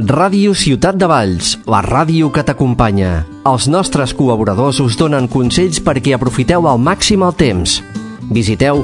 Ràdio Ciutat de Valls, la ràdio que t'acompanya. Els nostres col·laboradors us donen consells perquè aprofiteu al màxim el temps. Visiteu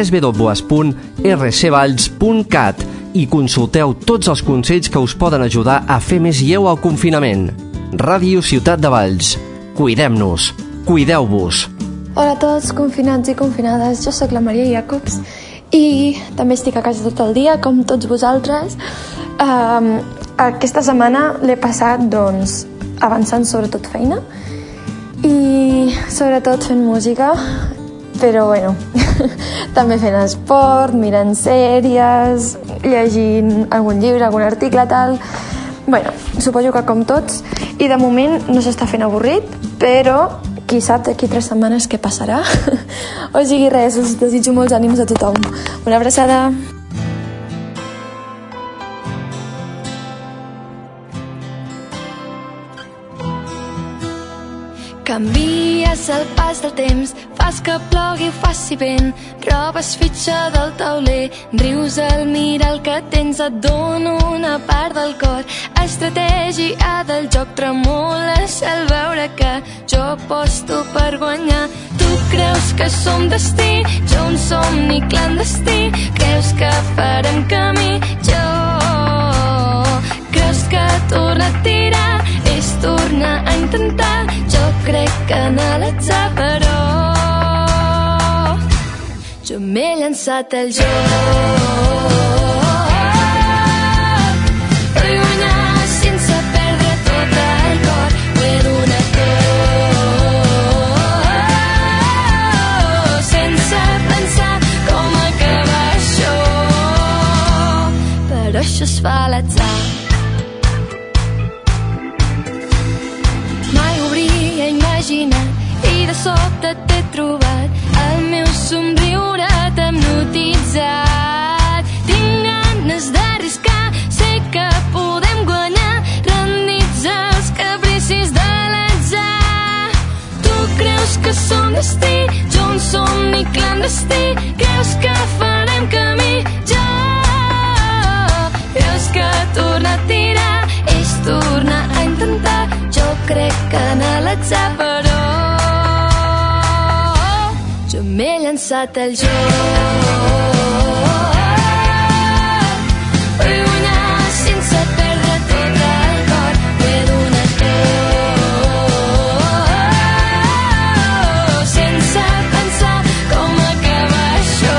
www.rcvalls.cat i consulteu tots els consells que us poden ajudar a fer més lleu el confinament. Ràdio Ciutat de Valls. Cuidem-nos. Cuideu-vos. Hola a tots, confinats i confinades. Jo sóc la Maria Jacobs i també estic a casa tot el dia, com tots vosaltres. Aquesta setmana l'he passat, doncs, avançant sobretot feina i sobretot fent música, però bueno, també fent esport, mirant sèries, llegint algun llibre, algun article, tal. Bueno, suposo que com tots, i de moment no s'està fent avorrit, però qui sap d'aquí 3 setmanes què passarà. O sigui, res, us desitjo molts ànims a tothom. Una abraçada. Canvies el pas del temps, fas que plogui o faci vent, robes fitxa del tauler, rius al mirar el que tens, et dono una part del cor, estratègia del joc, tremoles al veure que jo aposto per guanyar. Tu creus que som destí, jo un somni clandestí, creus que farem camí, jo creus que tornar a tirar és tornar a intentar, jo crec que en l'atzar, però jo m'he llançat al joc per guanyar sense perdre tot el cor, ho he donat tot sense pensar com acabar això, però això es fa a l'atzar. I de sobte t'he trobat, el meu somriure t'ha hipnotitzat. Tinc ganes d'arriscar, sé que podem guanyar, rendits als capricis de l'atzar. Tu creus que som destí, jo un somni clandestí, creus que farem camí, jo creus que tornar a tirar és tornar a intentar, jo crec que en l'atzar, però jo m'he llançat al joc per guanyar sense perdre tot el cor, ho he donat tot sense pensar com acabar això.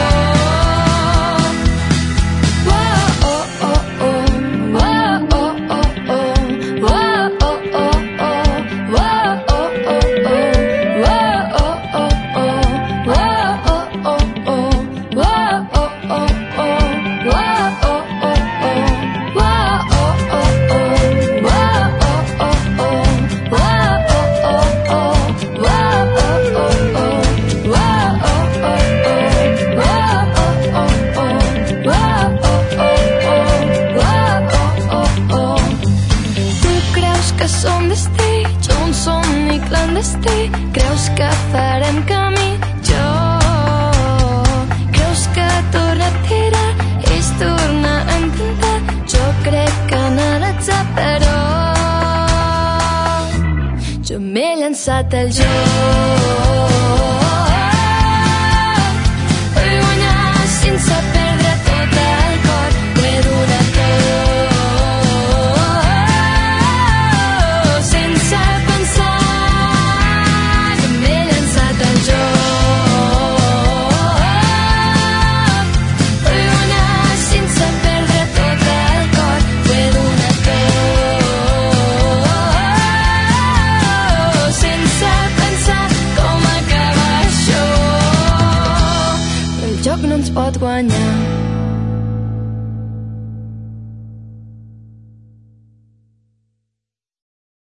Creus que farem camí, jo creus que tornar a tirar és tornar a intentar, jo crec que en l'atzar, però jo m'he llançat al joc per guanyar sense perdre tot el cor, ho he donat tot sense pensar. Pot guanyar.